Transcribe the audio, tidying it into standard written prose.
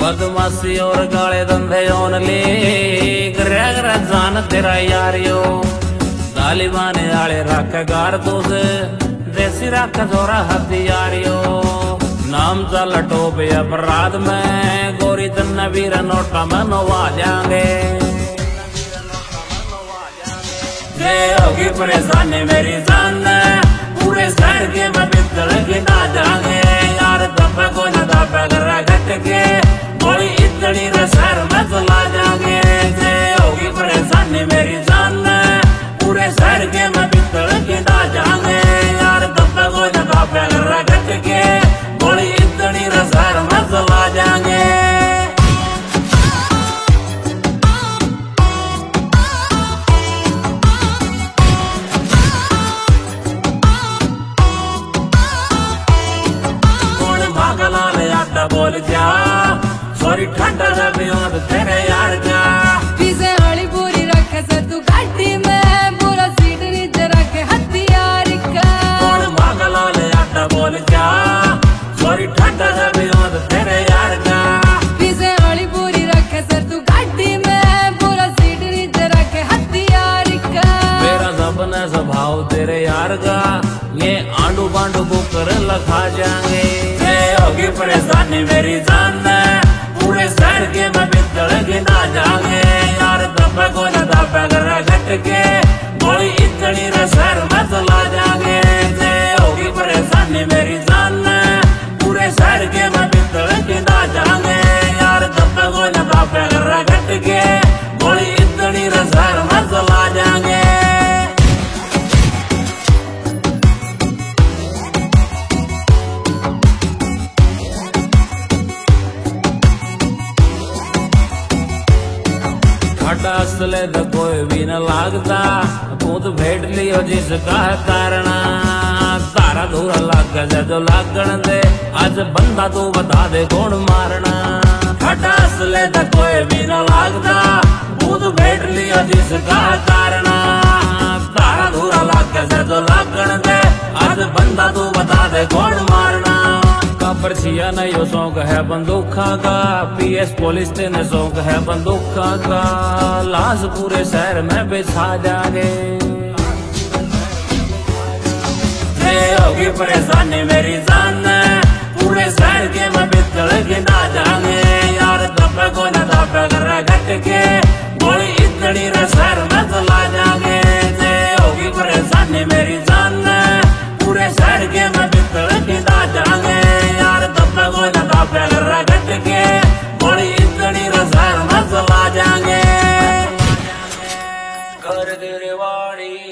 बदमाशी और गाले धंधे ओनली ग्रह जान तेरा यारियो तालिबान आले रख गार तुझे देसी रख जोरा हथियारियो नाम चल टोपे अपराध में गोरी तन्ना वीर नोटा में नवा जाएंगे ये होगी परेशानी मेरी जान पूरे शहर के मैं बिस्तर के ना जाएंगे यार दब को न दब कर घट के गोली इतनी शहर में चला जाएंगे ये होगी परेशानी मेरी जान पूरे शहर के मैं बिस्तर के ना जाएंगे यार दब को न दब कर घट के गोली इतनी शहर में चला जाएंगे बोल जा सॉरी ठंडा रबियों तेरे यार जा पीछे हली पूरी रखे से तू गाड़ी में पूरा सीट नीचे रखे हथियार का कौन मांगला ले आटा बोल जा सॉरी ठंडा रबियों तेरे यार जा पीछे हली पूरी रखे से तू गाड़ी में पूरा सीट नीचे रखे हथियार का मेरा सपना स्वभाव तेरे यार का ये आंडू बांडू को कर लखा जाएंगे होगी परेशानी मेरी जान पूरे शहर के मैं बिस्तर के ना जाएंगे यार दब को न दब कर घट के गोली इतनी शहर में चला जाएंगे होगी परेशानी मेरी जान पूरे शहर के मैं बिस्तर के ना जाएंगे यार दब को न दब कर घट के गोली इतनी शहर में चला जाएंगे असले तो कोई भी न लागता तू तो भेट लियो जिसका है कारण तारा धूरा लाग जो लागण दे आज बंदा तू बता दे कौन मारना खटा असले तो कोई भी न लागता तू तो भेट लियो जिसका है कारण तारा धूरा लाग जो लागण दे आज बंदा तू बता दे कौन मारना पर्चिया न यो शौक है बंदूका का पीएस पुलिस ने शौक है बंदूका का लाश पूरे शहर में बिछा जाएंगे होगी परेशानी मेरी जान पूरे शहर के मैं बिस्तर के ना जाएंगे यार दब को न दब कर घट के गोली इतनी शहर में चला जाएंगे होगी परेशानी मेरी जान पूरे शहर के मैं बिस्तर के ना जाएंगे घट के बड़ी इतनी शहर में चला जाएंगे कर तेरे वाड़ी